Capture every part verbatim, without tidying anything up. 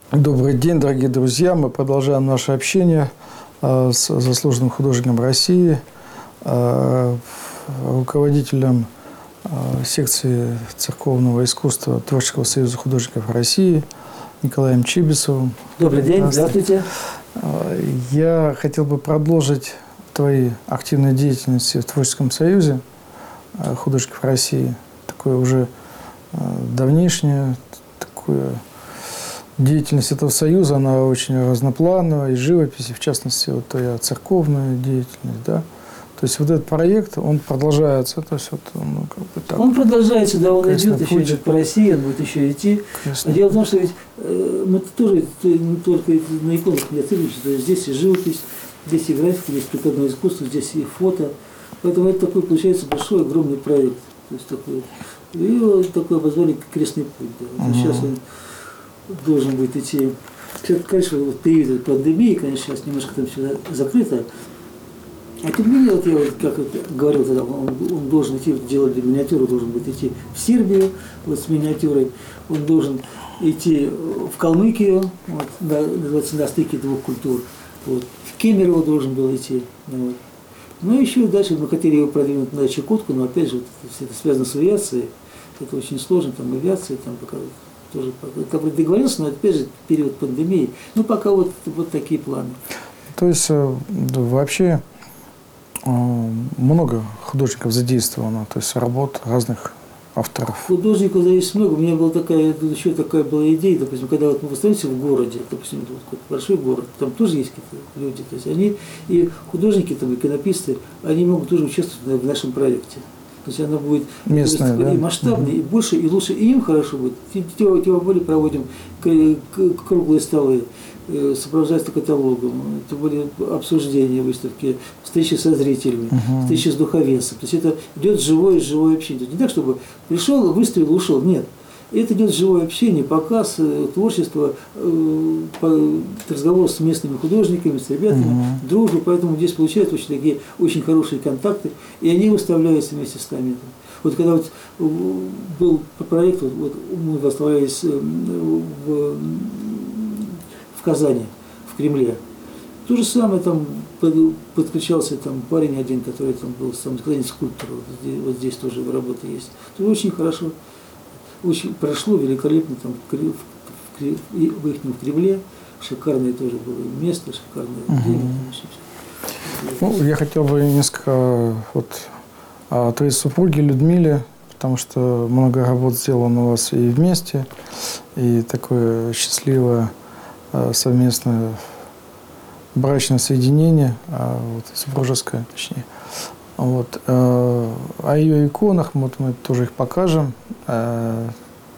Добрый день, дорогие друзья. Мы продолжаем наше общение э, с заслуженным художником России, э, руководителем э, секции церковного искусства Творческого союза художников России Николаем Чибисовым. Добрый день, здравствуйте. Э, я хотел бы продолжить твои активные деятельности в Творческом союзе э, художников России. Такое уже э, давнишнее, такое... Деятельность этого союза, она очень разноплановая, и живопись, и в частности, вот твоя церковная деятельность, да. То есть вот этот проект, он продолжается, то есть вот он, ну, как бы так. Он продолжается, да, он идет, еще путь. идет по России, он будет еще идти. Крестный. А дело в том, что ведь э, мы тоже не только на иконах не оцениваемся, то есть здесь и живопись, здесь и графика, здесь прикладное искусство, здесь и фото. Поэтому это такой, получается, большой, огромный проект. То есть такой, и его такой обозвали крестный путь. Да. Вот угу. Сейчас он должен будет идти. Конечно, вот период пандемии, конечно, сейчас немножко там все закрыто. А тем не менее, вот я вот, как вот говорил тогда, он, он должен идти, делать миниатюру, должен будет идти в Сербию вот с миниатюрой, он должен идти в Калмыкию, вот, на, на стыке двух культур, вот, в Кемерово должен был идти. Вот. Ну и еще дальше мы хотели его продвинуть на Чукотку, но опять же, вот, это связано с авиацией, это очень сложно, там авиация, там пока тоже как бы договорился, но опять же период пандемии. Ну, пока вот, вот такие планы. То есть да, вообще много художников задействовано, то есть работ разных авторов. Художников задействовано много. У меня была такая, еще такая была идея, допустим, когда вот мы остаемся в городе, допустим, вот какой-то большой город, там тоже есть какие-то люди, то есть они, и художники, там, иконописцы, они могут тоже участвовать в нашем проекте. То есть она будет местная, да? И масштабнее, угу. и больше, и лучше, и им хорошо будет. Тем более проводим круглые столы, сопровождается каталогом, тем более обсуждения выставки, встречи со зрителями, угу. встречи с духовенством. То есть это идет живое, живое общение. Не так, чтобы пришел, выставил, ушел. Нет. Это идет живое общение, показ, творчество, разговор с местными художниками, с ребятами, угу. дружба. Поэтому здесь получаются очень такие очень хорошие контакты, и они выставляются вместе с нами. Вот когда вот был проект, вот, вот мы выставлялись в, в Казани, в Кремле, то же самое там подключался там парень один, который там был сам скульптор, вот здесь, вот здесь тоже работа есть. Это очень хорошо. Очень прошло великолепно там в, в, в, в их Кремле, шикарное тоже было место, шикарное время. Угу. Ну, я хотел бы несколько вот о твоей супруге Людмиле, потому что много работ сделано у вас и вместе, и такое счастливое совместное брачное соединение, вот, супружеское, точнее. Вот. О ее иконах, вот мы тоже их покажем. То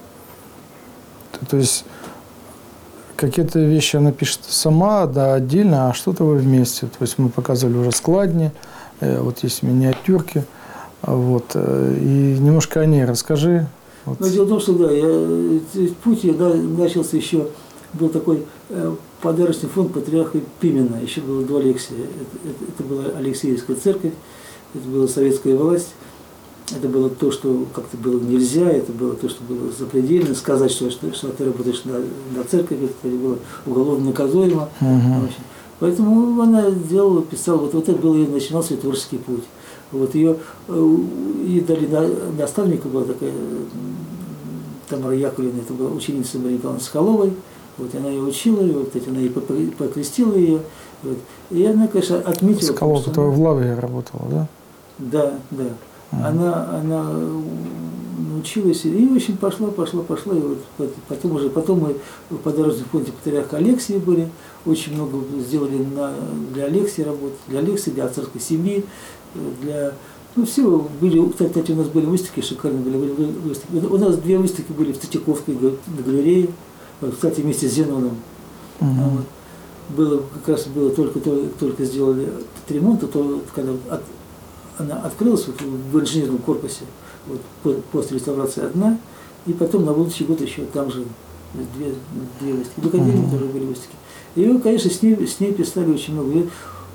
есть какие-то вещи она пишет сама, да, отдельно, а что-то вы вместе. То есть мы показывали уже складни, вот есть миниатюрки. Вот. И немножко о ней расскажи. Вот. Ну, дело в том, что да, я, путь я да, начался еще, был такой э, подарочный фонд патриарха Пимена, еще было два Алексия. Это, это, это была Алексеевская церковь. Это была советская власть, это было то, что как-то было нельзя, это было то, что было запредельно. Сказать, что, что, что ты работаешь на, на церковь, это было уголовно наказуемо. Uh-huh. Поэтому она делала, писала, вот, вот это был ее, начинался ее творческий путь. Вот ее, ей дали на, наставника, была такая Тамара Яковлевна, это была ученица Марии Николаевны Соколовой. Вот, она ее учила, и вот, она ей покрестила ее. Вот. И она, конечно, отметила... Соколова, которая в Лавре работала, да? Да, да. Mm-hmm. Она, она научилась, и очень пошла, пошла, пошла. И вот потом уже, потом мы в подарочном фонде патриарха Алексия были, очень много сделали на, для Алексия работы, для Алексия, для отцовской семьи, для... Ну, все, были, кстати, у нас были выставки, шикарные были выставки. У нас две выставки были в Третьяковской галерее, кстати, вместе с Зеноном. Mm-hmm. Вот. Было, как раз было только, только, только сделали ремонт, а то, когда от, она открылась вот в инженерном корпусе, вот, после реставрации одна, и потом на будущий год еще там же две, две выставки. В академии mm-hmm. тоже были выставки. И, конечно, с ней, с ней писали очень много. И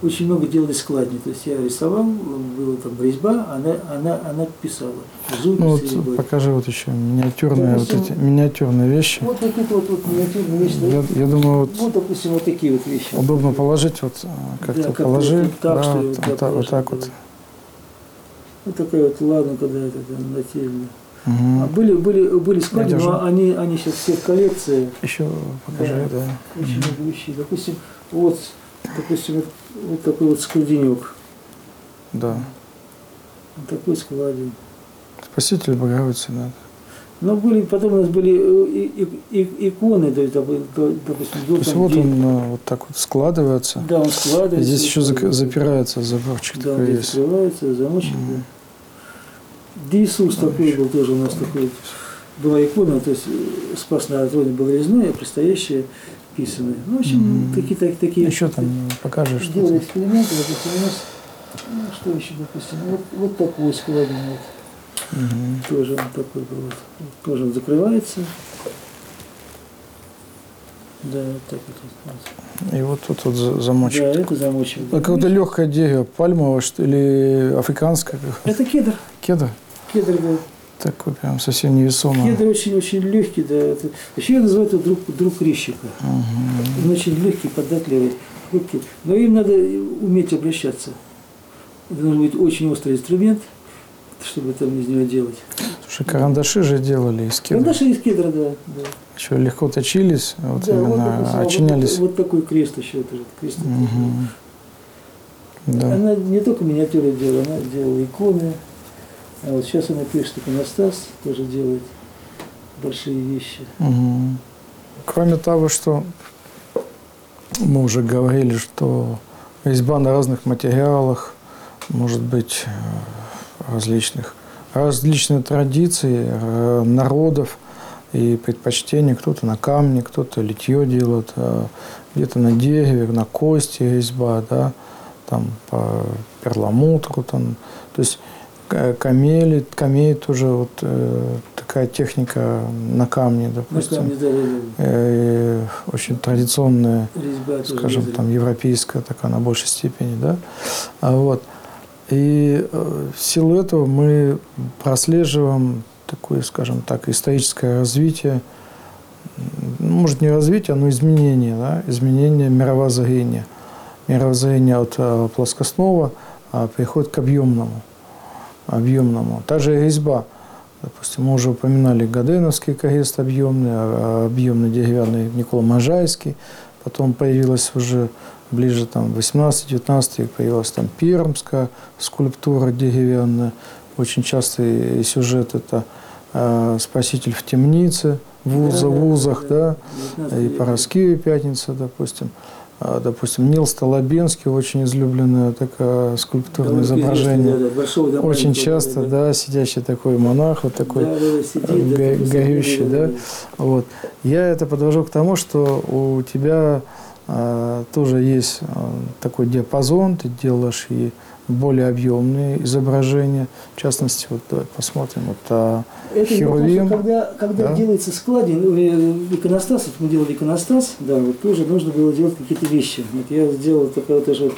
очень много делали складни. То есть я рисовал, была там резьба, она, она, она писала. Ну, вот покажи вот еще миниатюрные, допустим, вот эти миниатюрные вещи. Вот такие вот, вот миниатюрные вещи. Я, я думаю, вот, вот, допустим, вот такие вот вещи. Удобно положить, вот как-то да, как положи, вот так, да, что вот, вот, вот, так, вот так вот. да. Вот такая вот ладанка, да, это там нательная. Угу. А были, были, были склади, но они, они сейчас все в коллекции. Еще покажи, да. да. Очень много угу. вещей. Допустим, вот, допустим, вот, вот такой вот складенек. Да. Вот такой складень. Спаситель Богородицы, да. Но были, потом у нас были и, и, и, иконы, то есть, допустим, то есть вот он вот так вот складывается. Да, он складывается. И здесь еще запирается заборчик да, такой есть. Закрывается, замочек, mm-hmm. да. Да Иисус а такой еще. Был тоже у нас такой. Была икона, то есть Спас на троне был резной, а предстоящие писанные. Ну, в общем, mm-hmm. такие, такие, такие. Еще там покажешь что-то. Делали эксперименты, допустим, у нас, ну, что еще, допустим, вот, вот такой складный вот. Угу. Тоже он такой был. Вот. Тоже он закрывается. Да, вот так вот. И вот тут вот замочек. Да, это замочек. Да. Какое-то легкое дерево, пальмовое что или африканское? Это кедр. Кедр? Кедр был. Такой прям совсем невесомый. Кедр очень-очень легкий, да. Это... Еще я называю это друг, друг резчика. Угу. Он очень легкий, податливый, хрупкий. Но им надо уметь обращаться. Это должен быть очень острый инструмент, чтобы там из него делать. Слушай, карандаши же делали из кедра. Карандаши из кедра, да. да. Еще легко точились, вот да, именно вот, допустим, очинялись. Вот, вот такой крест еще, это же крест. Угу. Да. Она не только миниатюры делала, она делала иконы. А вот сейчас она пишет иконостас, тоже делает большие вещи. Угу. Кроме того, что мы уже говорили, что резьба на разных материалах, может быть, различных, различные традиции народов и предпочтения. Кто-то на камне, кто-то литье делает, где-то на дереве, на кости резьба, да, там по перламутру, там, то есть камели, камей тоже вот э, такая техника на камне, допустим, на камне, да, да, да. Э, очень традиционная, резьба, скажем, там европейская такая на большей степени, да, а вот. И в силу этого мы прослеживаем такое, скажем так, историческое развитие, может не развитие, но изменение, да, изменение мировоззрения. Мировоззрение от плоскостного переходит к объемному. объемному. Та же резьба. Допустим, мы уже упоминали Гаденовский крест объемный, объемный деревянный Никола Можайский. Потом появилась уже ближе там восемнадцатый-девятнадцатый век появилась там пермская скульптура деревянная. Очень частый сюжет это э, Спаситель в темнице, в, уз, да, в узах, да, да, и Параскеве Пятница, допустим. А, допустим, Нил Столобенский, очень излюбленное такое скульптурное да, изображение. Да, да, очень часто, да, да. да, сидящий такой монах, вот такой да, да, сидит, го, да, горющий, да. да. Вот. Я это подвожу к тому, что у тебя а, тоже есть а, такой диапазон, ты делаешь и более объемные изображения. В частности, вот давай посмотрим. Вот, а, это Херувим. Когда, когда да? делается складень, иконостас, мы делали иконостас, да, вот тоже нужно было делать какие-то вещи. Вот я сделал такая вот, тоже,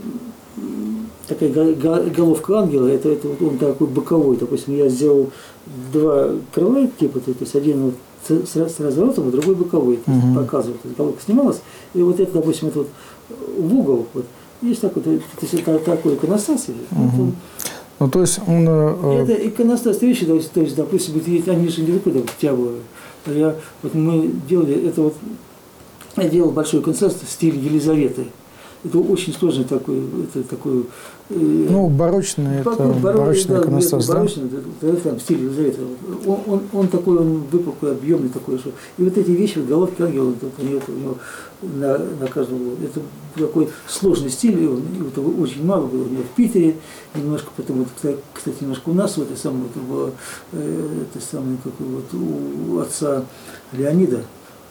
такая головка ангела, это, это вот он такой боковой. Допустим, я сделал два крыла типа, то есть один вот с, с разворотом, а другой боковой. То есть угу. показывал, то есть головка снималась, и вот это, допустим, это вот в угол, вот, есть такой, то есть это такой иконостас. Угу. Вот он, ну, то есть он... Э, это иконостас вещи, то есть, то есть, допустим, они же не такой там тяглые. Я, вот мы делали, это вот, я делал большой иконостас в стиле Елизаветы. Это очень сложный такой, это такой... Э, ну, барочный, это барочный, барочный да, иконостас, да? Барочный, да, там, стиль Елизаветы. Он, он, он такой, он выпуклый, объемный такой. Что, и вот эти вещи, головки ангела, у него, у него на, на каждом углу. Это такой сложный стиль, он, его очень мало было у меня в Питере, немножко потом, вот, кстати, немножко у нас, вот, это самое, вот, это самое, как вот, у отца Леонида,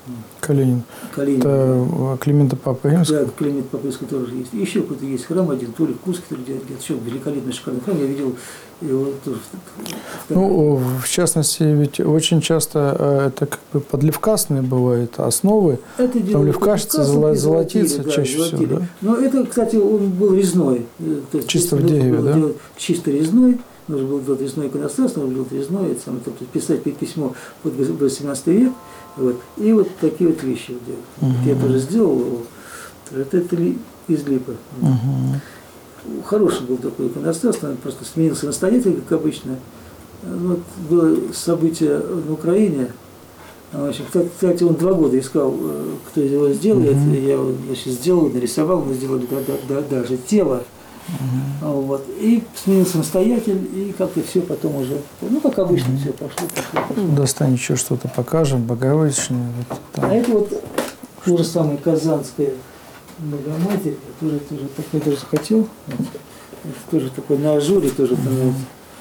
Калинин. Калинин. Это Климента Папы Римского? Да, Климент Папы Римского тоже есть. И еще какой-то есть храм один, то ли в Курске, то ли где-то еще великолепный шикарный храм. Я видел его тоже. Ну, в частности, ведь очень часто э, это как бы подливкастные бывают основы. Это Там левкашится, золо- золотится да, чаще золотили. всего, да? Но это, кстати, он был резной. То есть Чисто в нужно дереве, было да? делать чисто резной. Нужно было делать резной иконостас, нужно было делать резной, это самое, тобто писать письмо под восемнадцатый век. Вот. И вот такие вот вещи вот делать. Угу. Я тоже сделал его. Это, это ли, из липы. Угу. Хороший был такой иконостас, он просто сменился настоятель, как обычно. Вот было событие на Украине. В общем, кстати, он два года искал, кто его сделает. Mm-hmm. Я его значит, сделал, нарисовал, мы сделали да, да, да, даже тело. Mm-hmm. Вот. И сменился настоятель, и как-то все потом уже, ну, как обычно, mm-hmm. все пошло, пошло, пошло. Достань еще что-то покажем, Богородичное. Вот а это вот то же самое Казанская Богоматерь, я тоже, тоже, такой тоже захотел. Вот. Это тоже такой на ажуре, тоже mm-hmm.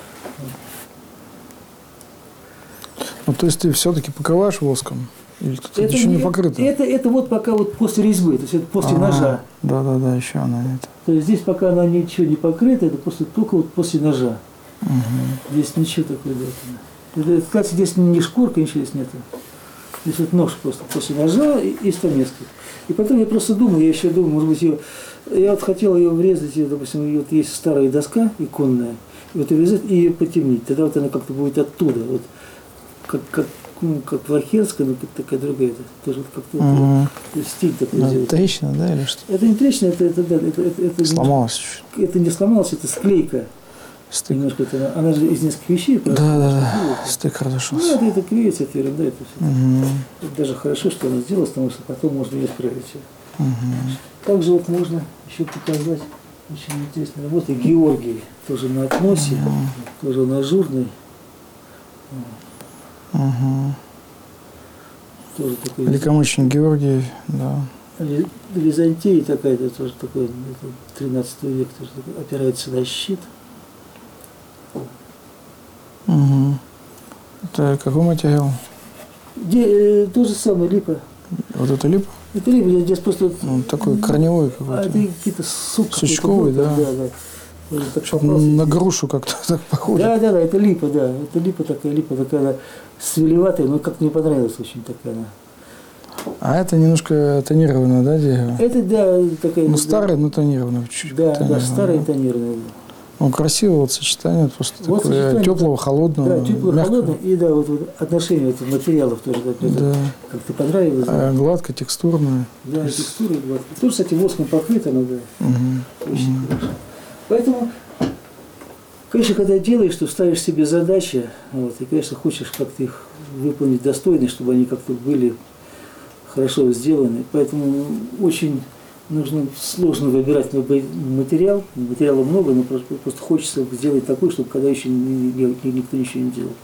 Ну, то есть ты все-таки покрываешь воском? Или тут это еще не, не покрыто? Это, это вот пока вот после резьбы, то есть это после А-а-а. ножа. Да, да, да, еще она нет. То есть здесь пока она ничего не покрыта, это после, только вот после ножа. Угу. Здесь ничего такого нет. Это, кстати, здесь ни шкурка, ничего здесь нету. Здесь вот нож просто после ножа и, и стамески. И потом я просто думал, я еще думал, может быть, ее, я вот хотел ее врезать, ее, допустим, ее, вот есть старая доска иконная, и вот ее врезать и ее потемнить. Тогда вот она как-то будет оттуда. Вот. Как, как, ну, как Вархенская, но такая другая, это тоже вот как-то угу. вот, стиль такой Ну, сделать. трещина, да, или что? Это не трещина, это, это, да, это, это, это сломалась чуть-чуть. Это не сломалось, это склейка. Стык. Немножко это, она же из нескольких вещей. Да, да, да, стык разошелся. Ну, это, это клеится, это ерунда, это все. Угу. Это даже хорошо, что она сделала, потому что потом можно ее исправить. Угу. Также вот можно еще показать очень интересная работа. Георгий тоже на относе, угу. тоже он ажурный. Угу. Тоже такой. Великомученик Георгий, да. Византия такая-то тоже такой, тринадцатый век, тоже такой, опирается на щит. Угу. Это какой материал? Где, э, то же самое, липа. Вот это липа? Это липа, здесь просто... Ну, такой корневой какой-то. А это какие-то сук. Сучковый, да? Да, да. Так на грушу как-то так похоже. Да, да, да, это липа, да. Это липа такая, липа такая свелеватая, но как мне понравилась очень такая она. А это немножко тонированное, да, дерево? Это, да, такая... Ну, да, старое, но тонированное чуть-чуть. Да, тонированное. да, старое тонированное. Ну, красивое вот сочетание, просто Вот такое сочетание, теплого, холодного, да, теплого, мягкого. холодного, и да, вот, вот отношение вот, материалов тоже, да, Да. как-то понравилось. А, гладко, текстурное. Да, текстура гладкая. Тоже, кстати, воском покрыта, она, да, Угу. очень Угу. хорошо. Поэтому, конечно, когда делаешь, что ставишь себе задачи, вот, и, конечно, хочешь как-то их выполнить достойно, чтобы они как-то были хорошо сделаны. Поэтому очень нужно сложно выбирать материал. Материала много, но просто, просто хочется сделать такой, чтобы когда еще никто ничего не делал.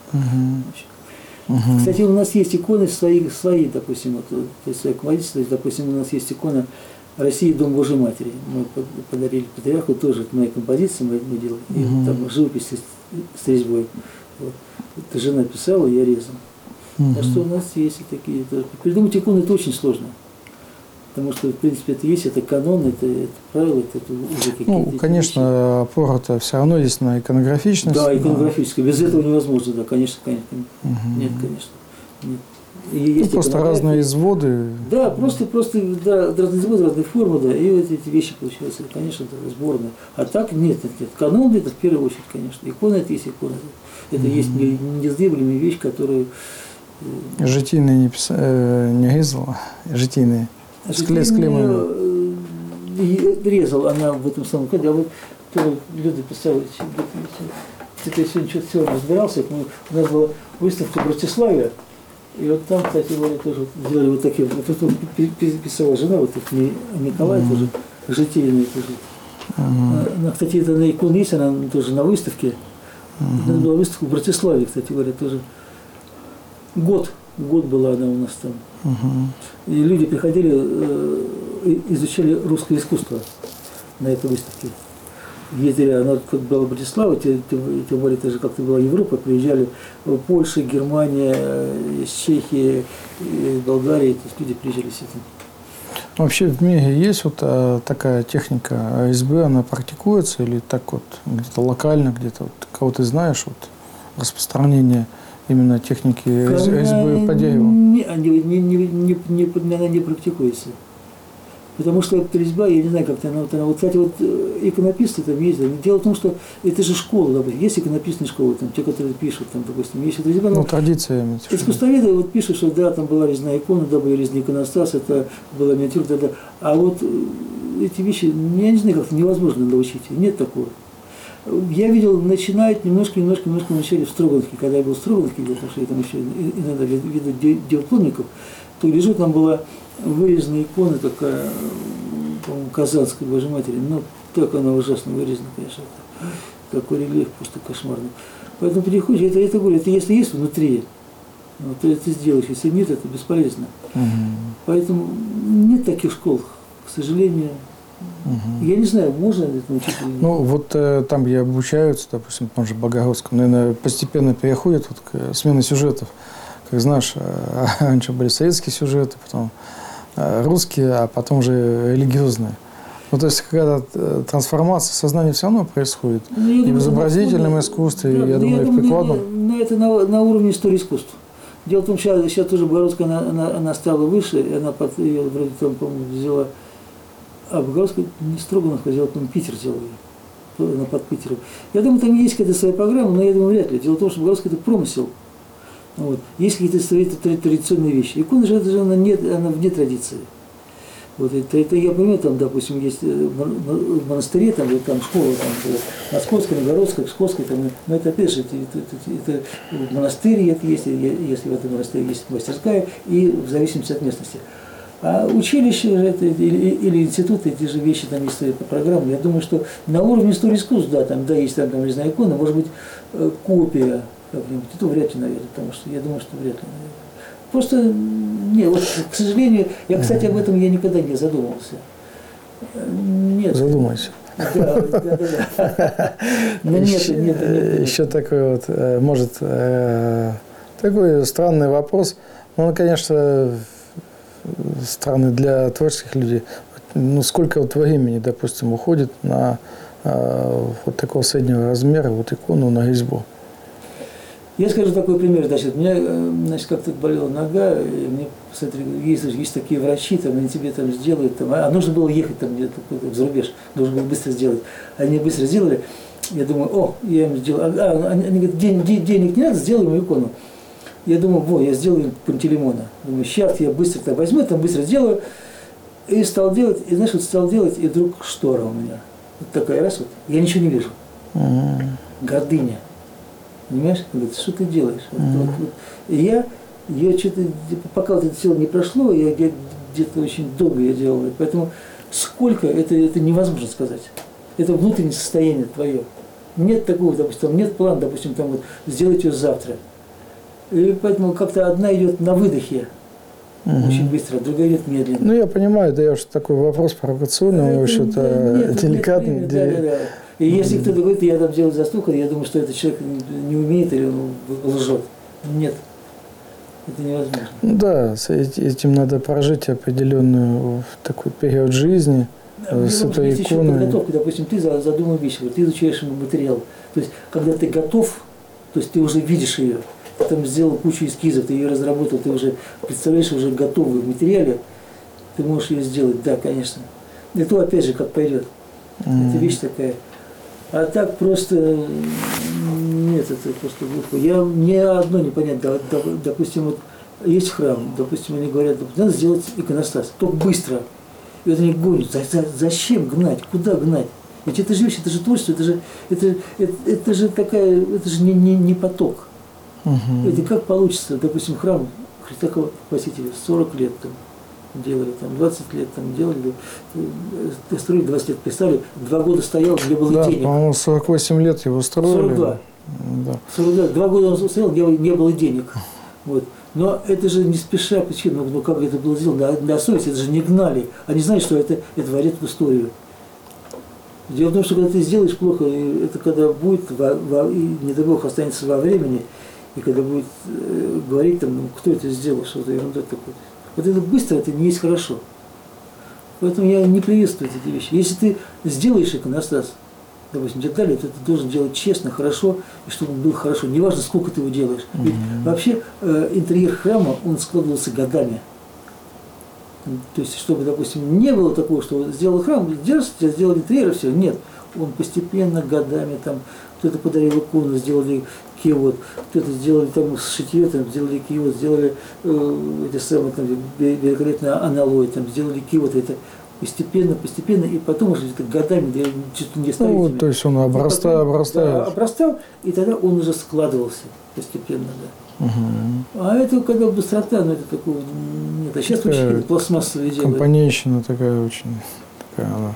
Угу. Угу. Кстати, у нас есть иконы свои, свои допустим, вот, то есть своих водителей, допустим, у нас есть икона России Дом Божьей Матери. Мы подарили патриарху, тоже это моя композиция, мы, мы делали. И Угу. там живопись с, с резьбой. Вот. Это жена писала, я резал. Угу. Так что у нас есть и такие. Это, придумать иконы это очень сложно. Потому что, в принципе, это есть, это канон, это, это правила, это, это уже какие-то. Ну, конечно, опора-то все равно есть на иконографичность. Да, иконографическая. Без этого невозможно, да, конечно, конечно. Угу. Нет, конечно. Нет. И Ну, есть просто разные изводы. Да, просто, просто да, разные изводы, разные формы, да, и вот эти вещи получаются, конечно, это сборные. А так нет, нет, нет. Канон это в первую очередь, конечно. Икона это есть икона. Это mm-hmm. есть неиздержимая вещь, которую... Житийные не, пис... э, не резала, житийные. С клеем. Резал она в этом самом коде, а вот тоже люди писали, это я сегодня что-то сегодня разбирался, у нас была выставка в Братиславе, и вот там, кстати говоря, тоже сделали вот такие, вот тут писала жена, вот тут Николай mm-hmm. тоже, житейный тоже. Mm-hmm. Она, кстати, это на иконе есть, она тоже на выставке. Mm-hmm. Это была выставка в Братиславе, кстати говоря, тоже. Год, год была она у нас там. Uh-huh. И люди приходили, э, изучали русское искусство на этой выставке. ездили, она как была Братислава, тем, тем более, это же как-то была Европа, приезжали Польша, Германия, из Чехии, из Болгарии, то есть люди приезжали с этим. Вообще в мире есть вот а, такая техника А Эс Бэ, она практикуется или так вот где-то локально, где-то вот, кого ты знаешь, вот распространение именно техники А Эс Бэ по дереву? Не, не, не, не, не, она не практикуется. Потому что эта резьба, я не знаю, как-то она, вот, она, вот, кстати, вот иконописцы там ездят. Дело в том, что это же школа, допустим, есть иконописные школы, там, те, которые пишут, там, допустим, есть вот резьба. Ну, традиция. Искусствоведы вот пишут, что да, там была резная икона, да, был резный иконостас, это была миниатюра, да, да. А вот эти вещи, я не знаю, как-то невозможно научить, нет такого. Я видел, начинают немножко, немножко, немножко начали в Строгановке, когда я был в Строгановке, потому что я там еще иногда видел дипломников, то гляжу, там была вырезанная икона такая, по-моему, казанской Божьей Матери, ну, так она ужасно вырезана, конечно, такой рельеф просто кошмарный. Поэтому переходишь, это, это говорю, это если есть внутри, вот, то ты сделаешь, если нет, это бесполезно. Угу. Поэтому нет таких школ, к сожалению. Угу. Я не знаю, можно ли это научить или нет. Ну, вот э, там, где обучаются, допустим, в том же Богородском, наверное, постепенно переходят вот к смене сюжетов. Как знаешь, э, раньше были советские сюжеты, потом э, русские, а потом же религиозные. Ну, то есть, какая-то трансформация сознания все равно происходит. Ну, и думаю, в изобразительном искусстве, да, я думаю, я и в прикладном. Ну, это на, на уровне истории искусства. Дело в том, что сейчас, сейчас тоже Богородская, она, она, она стала выше, и она под, ее, вроде там, по-моему, взяла. А Богородская не Строгановка взяла, по-моему, Питер взял ее. Она под Питером. Я думаю, там есть какая-то своя программа, но я думаю, вряд ли. Дело в том, что Богородская это промысел. Вот. Есть какие-то свои традиционные вещи. Икона же, это же она, нет, она вне традиции. Вот это, это я понимаю, там, допустим, есть в монастыре, там, там школа, там, Московская, Новгородская, Псковская, там, но это опять же, это, это, это, это в монастыре это есть, если в этом монастыре есть мастерская, и в зависимости от местности. А училище это, или, или институт, эти же вещи, там есть по программе. Я думаю, что на уровне истории искусств, да, там, да, есть там, там, не знаю, икона, может быть, копия как-нибудь, это вряд ли, наверное, потому что я думаю, что вряд ли, наверное. Просто, не, вот, к сожалению, я, кстати, об этом я никогда не задумывался. Нет. Задумайся. Да, да, да. Но нет, нет, нет. Еще такой вот, может, такой странный вопрос. Он, конечно, странный для творческих людей. Ну, сколько вот времени, допустим, уходит на вот такого среднего размера вот икону на резьбу? Я скажу такой пример, значит, у меня, значит, как-то болела нога, и мне, смотри, есть, есть такие врачи, там, они тебе там сделают, там, а нужно было ехать там где-то в зарубеж, нужно было быстро сделать. Они быстро сделали, я думаю, о, я им сделал, а, они, они говорят, Ден, денег не надо, сделаем ему икону. Я думаю, во, я сделаю Пантелеймона. Думаю, сейчас я быстро там возьму, там быстро сделаю, и стал делать, и знаешь, вот стал делать, и вдруг штора у меня, вот такая раз вот, я ничего не вижу, mm-hmm. гордыня. Понимаешь? Говорит, что ты делаешь? Mm-hmm. Вот, вот, вот. И я, я что-то, пока вот это все не прошло, я где-то очень долго я делал. Поэтому сколько, это, это невозможно сказать. Это внутреннее состояние твое. Нет такого, допустим, нет плана, допустим, там вот сделать ее завтра. И поэтому как-то одна идет на выдохе. Mm-hmm. Очень быстро, другая идет медленно. Ну, я понимаю, да, что такой вопрос провокационный, в общем-то, деликатный. Нет, да, да, да. И если кто-то говорит, я там делаю застуку, я думаю, что этот человек не умеет или он лжет. Нет, это невозможно. Ну да, с этим надо прожить определенную такой период жизни, да, с этой есть иконой. Еще подготовка, допустим, ты задумал вещь, ты изучаешь ему материал. То есть, когда ты готов, то есть ты уже видишь ее, ты там сделал кучу эскизов, ты ее разработал, ты уже представляешь уже готовую в материале, ты можешь ее сделать, да, конечно. И то опять же как пойдет. Mm. Это вещь такая. А так просто нет, это просто глупо. Я, мне одно непонятно. Допустим, вот есть храм, допустим, они говорят, надо сделать иконостас, только быстро. И вот они гонят. За, за, зачем гнать? Куда гнать? Ведь это же вещь, это же творчество, это же, это, это, это же такая, это же не, не, не поток. Угу. Это как получится, допустим, храм Христа Спасителя сорок лет там делали, там двадцать лет там делали, строили двадцать лет, писали, два года стоял, где было да, денег. По-моему, сорок восемь лет его строили. сорок два. Да. сорок два. Два года он стоял, где не было денег. Вот. Но это же не спеша, почему, ну как это было сделано, на, на совесть, это же не гнали. Они знали, что это, это войдет в историю. Дело в том, что когда ты сделаешь плохо, это когда будет, во, во, и, не дай бог, останется во времени, и когда будет э, говорить, там, ну, кто это сделал, что это ерунда такое. Вот это быстро, это не есть хорошо. Поэтому я не приветствую эти вещи. Если ты сделаешь иконостас, допустим, детали, то ты должен делать честно, хорошо, и чтобы он был хорошо. Неважно, сколько ты его делаешь. Ведь mm-hmm. вообще э, интерьер храма, он складывался годами. То есть, чтобы, допустим, не было такого, что сделал храм, сделал интерьер, и все. Нет. Он постепенно, годами, там, кто-то подарил икону, сделали киот, кто-то сделали там шитье, там, сделали киот, сделали э, эти самые, там, великолепный аналой, там, сделали киот, это постепенно, постепенно, и потом уже это годами, чуть ли не столетиями. Ну, то есть он обрастал, обрастает. Да, обрастал, и тогда он уже складывался постепенно, да. Угу. А это когда быстрота, ну это такого нет. А сейчас такая очень пластмассовые делают. Компанейщина такая очень, такая она.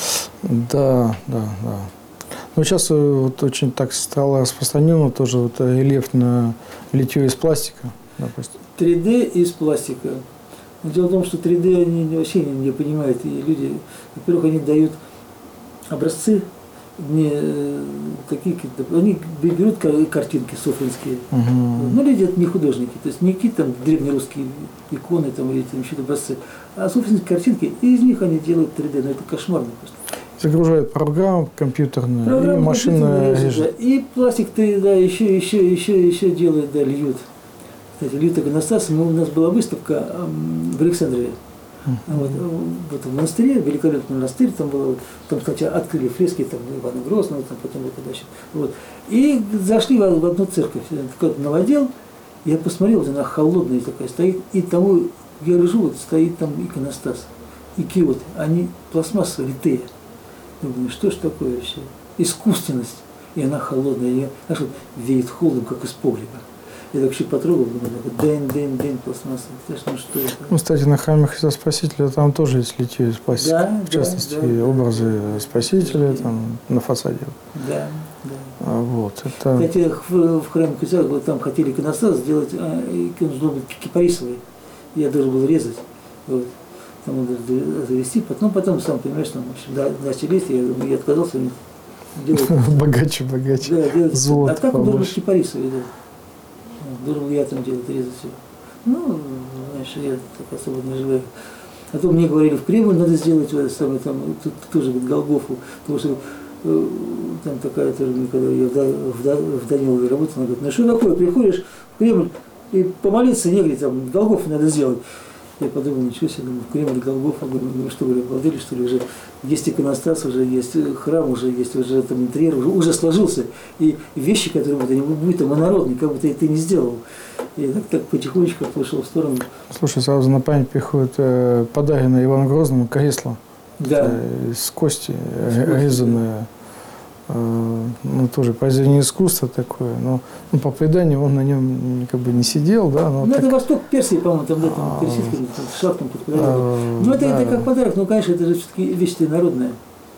Да, да, да. Ну, сейчас вот очень так стало распространено тоже вот рельеф на литье из пластика, допустим. три дэ из пластика. Но дело в том, что три дэ они вообще не, не понимают. И люди, во-первых, они дают образцы, не такие, они берут картинки софринские. Угу. Но люди это не художники, то есть не какие-то там древнерусские иконы там, или там еще образцы, а софринские картинки, и из них они делают три дэ, но это кошмарно просто. Загружают программу компьютерную, программу и машинная режет. Да. И пластик ты, да, еще, еще, еще, еще делают, да, льют. Кстати, льют иконостас. У нас была выставка в Александрове. Uh-huh. Вот, вот в монастыре, великолепный монастырь, там было, там, кстати, открыли фрески там, Ивана Грозного, там, потом вот, дальше. Вот. И зашли в одну церковь, какой-то новодел, я посмотрел, она холодная такая стоит, и того, я лежу, вот стоит там иконостас, и киот, они пластмассовые, литые. Я думаю, что ж такое вообще? Искусственность. И она холодная, и знаешь, вот, веет холодом, как из погреба. Я так вообще потрогал, думаю, дэн, дэн, дэн, пластмасса. Ну что это? Ну, кстати, на храме Христа Спасителя там тоже есть литье из пластика. Да, в частности, да, да, образы да, Спасителя да, там на фасаде. Да, да. А вот, это... Кстати, в, в храме Христа там хотели иконостас сделать, а икону должен быть кипарисовый. Я должен был резать. Вот. Там надо завести, потом, потом сам, понимаешь, там, в общем, да, начали, я, я отказался делать. Богаче, богаче. Да, делать. Золото а так он побольше. должен быть кипарисовый, да. Должен был я там делать, резать все. Ну, знаешь, я так особо не желаю. А то мне говорили, в Кремль надо сделать, самое, там, тут тоже говорит, Голгофу, потому что э, там такая тоже, когда я в, в, в Данилове работал, она говорит, ну что такое, приходишь в Кремль и помолиться негде, там, Голгофу надо сделать. Я подумал, ничего себе, думаю, в Кремль, Голгофа, говорю, ну что, говорю, обалдели, что ли, уже есть иконостас, уже есть храм, уже есть уже там интерьер, уже, уже сложился, и вещи, которые вот, они будут там инородные, как будто ты не сделал. Я так, так потихонечку пошел в сторону. Слушай, сразу на память приходит э, подаренное Ивану Грозному кресло. Да. Э, из кости, э, резанное. Э, ну, тоже произведение искусства такое. Но ну, по преданию он на нем как бы не сидел, да. Но ну, так... это Восток Персии, по-моему, там где-то а, персидский, шахтом под подарок. Ну, это, да. это как подарок, но, конечно, это же все-таки вещь народная.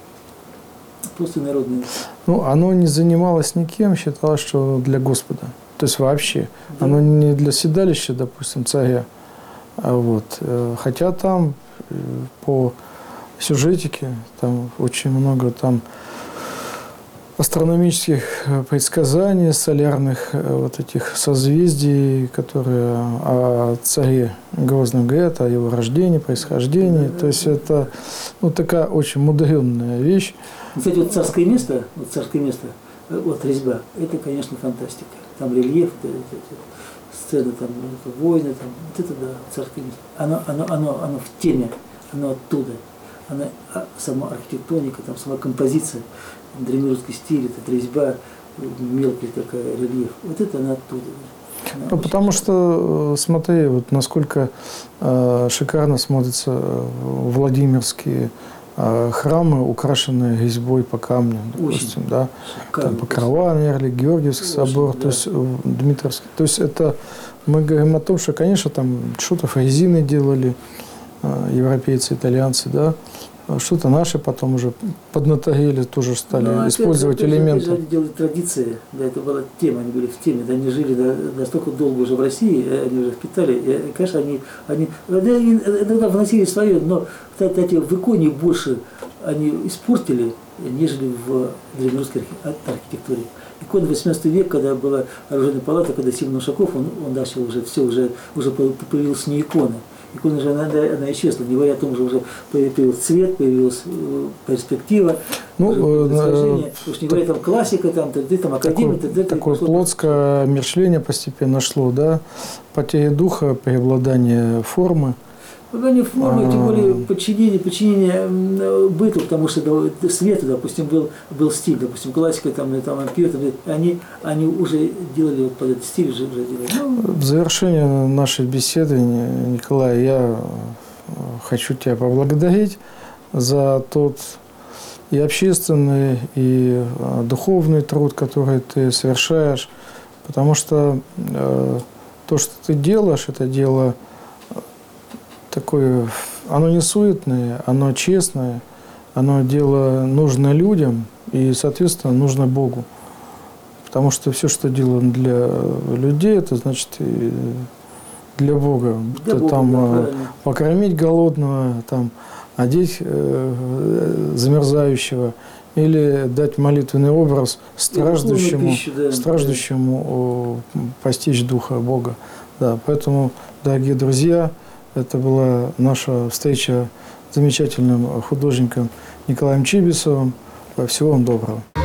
Просто народная. Ну, оно не занималось никем, считалось, что для Господа. То есть вообще. Да. Оно не для седалища, допустим, царя. А вот. Хотя там по сюжетике там очень много там астрономических предсказаний, солярных вот этих созвездий, которые о царе Грозном говорят, о его рождении, происхождении. То есть это ну, такая очень мудренная вещь. Кстати, вот царское место, вот царское место, вот резьба, это, конечно, фантастика. Там рельеф, это, это, это, сцены, там, это, войны, там, вот это, да, царское место. Оно, оно, оно, оно в теме, оно оттуда. Она, сама архитектоника, там, сама композиция, древнерусский стиль, это резьба, мелкая такая, рельеф. Вот это она оттуда. Она ну, потому что, смотри, вот насколько э, шикарно смотрятся Владимирские э, храмы, украшенные резьбой по камням, допустим, да. Там Покрова, наверное, Георгиевский собор, да. То есть Дмитровский. То есть это мы говорим о том, что, конечно, там что-то фрезины делали, э, европейцы, итальянцы, да. Что-то наши потом уже поднаторели, тоже стали ну, использовать это, элементы. Это, это, это делали традиции, да, это была тема, они были в теме, да, они жили да, настолько долго уже в России, они уже впитали, и, конечно, они, они иногда вносили свое, но, кстати, в иконе больше они испортили нежели в древнерусской архитектуре. Икона восемнадцатого века, когда была оружейная палата, когда Симон Ушаков, он, он начал уже, все, уже, уже появилась не икона. Икона же, она, она исчезла, не говоря о том, что уже появился цвет, появилась перспектива, ну, э, уж не говоря там классика, там, ты, там академия. Такое, ты, ты, такое пошло, плотское мершление постепенно шло, да, потеря духа, преобладание формы. Преобладание формы, тем более подчинение, подчинение быту, потому что свету, допустим, был, был стиль, допустим, классика, там, там, ампир, они, они уже делали вот под этот стиль, уже, уже делали. Ну, в завершение нашей беседы, Николай, я хочу тебя поблагодарить за тот и общественный, и духовный труд, который ты совершаешь, потому что э, то, что ты делаешь, это дело такое, оно не суетное, оно честное, оно дело нужно людям и, соответственно, нужно Богу. Потому что все, что делаем для людей, это значит и для Бога. Для Бога, там да, покормить голодного, там, одеть э, замерзающего или дать молитвенный образ страждущему, пищу, да, страждущему да. постичь Духа Бога. Да, поэтому, дорогие друзья, это была наша встреча с замечательным художником Николаем Чибисовым. Всего вам доброго.